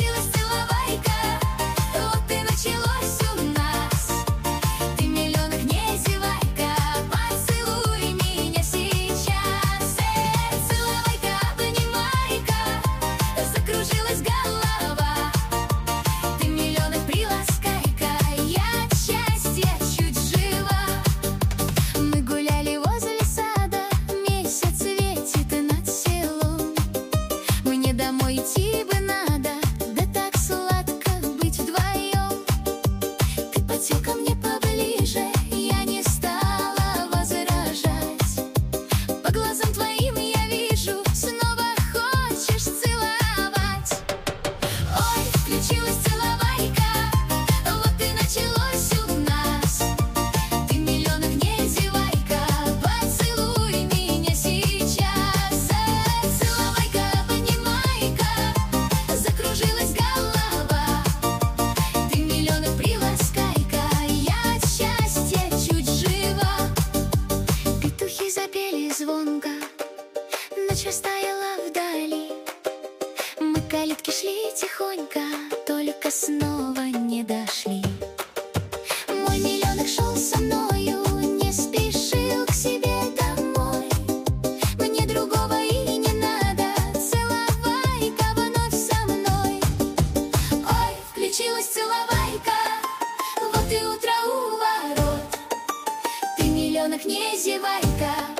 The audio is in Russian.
включилась целовайка, вот и началось у нас. Ты в миллионах не зевайка, поцелуй меня сейчас. Целовайка, обнимайка, закружилась голова. Ты в миллионах приласкай-ка, я от счастья чуть жива. Мы гуляли возле сада, месяц светит над селом. Мне домой идти бы надо, да так сладко быть вдвоем. Ты подсел ко мне поближе, я не стала возражать. По глазам твоим я вижу, снова хочешь целовать. Ой, включилась целовайка, вот и началось у нас. Ты в миллионах не зевайка, поцелуй меня сейчас. Целовайка, обнимайка, закружилась голова. Ты в миллионах приласкай-ка, я от счастья чуть жива. Петухи запели звонко, ночь растаяла вдали. Мы к калитке шли тихонько, только снова не дошли. Мой миллионок шел со мною, не спешил к себе домой. Мне другого и не надо, целовайка вновь со мной. Ой, включилась целовайка, вот и утро у ворот. Ты в миллионах не зевайка,